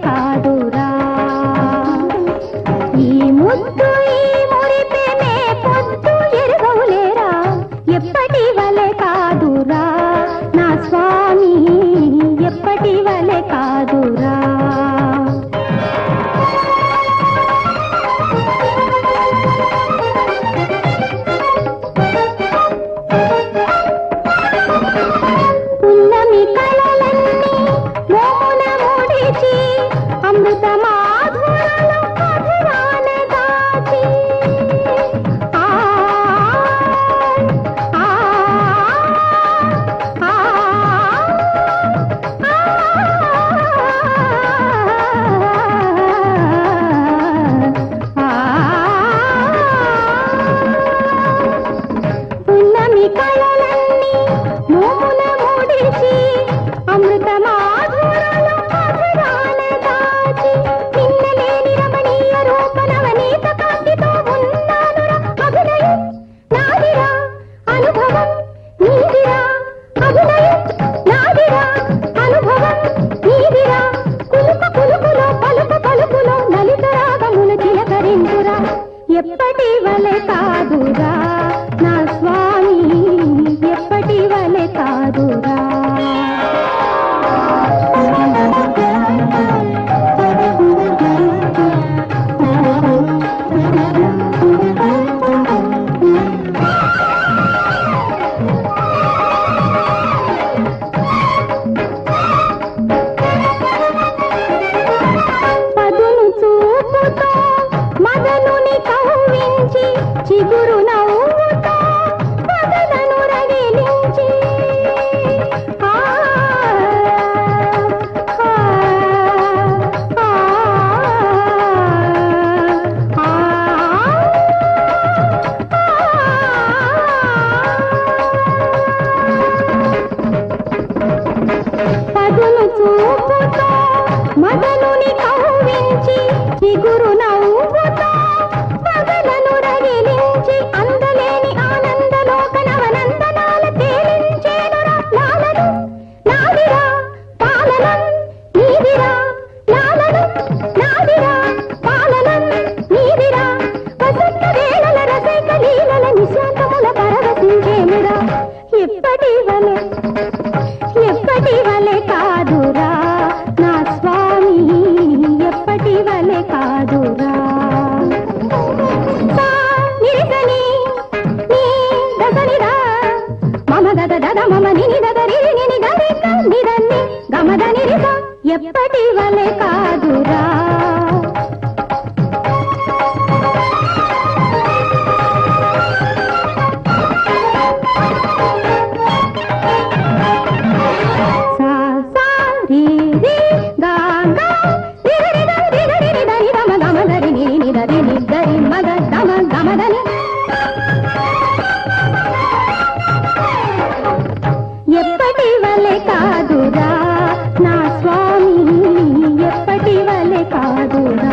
కాదురా ఈ ముద్దు ఈ మురిపెనే పొద్దు ఎరుగవులేరా ఎప్పటి వలె కాదురా నా స్వామి ఎప్పటి వలె కాదురా ఎప్పటి వలె కాదురా నా స్వామి ఎప్పటి వలె కాదురా పదును చూపుతో మదనుని కవ్వించి చిగురు నవ్వుతో పదలను రగిలించి పదును చూపుతో మదనుని కవ్వించి చిగురు నవ్వుతో పగలను రగిలించి అందలేని ఆనందలోక నవనందనాల తేలించేనురా లాలను నాదిరా పాలనం నీదిరా లాలను నాదిరా పాలనం నీదిరా వసంత వేళల రసైక లీలల నిశాంతముల పరవశించేనురా ఎప్పటి వలె కాదురా నా స్వామి ఎప్పటి వలె కాదురా నిరసని నీ దసనిరా మమ దద దద మమ నిని దద రిరి నిని దది నిదని గమద నిరిస ఎప్పటి వలె కాదురా ఎప్పటి వలె కాదురా నా స్వామి ఎప్పటి వలె కాదురా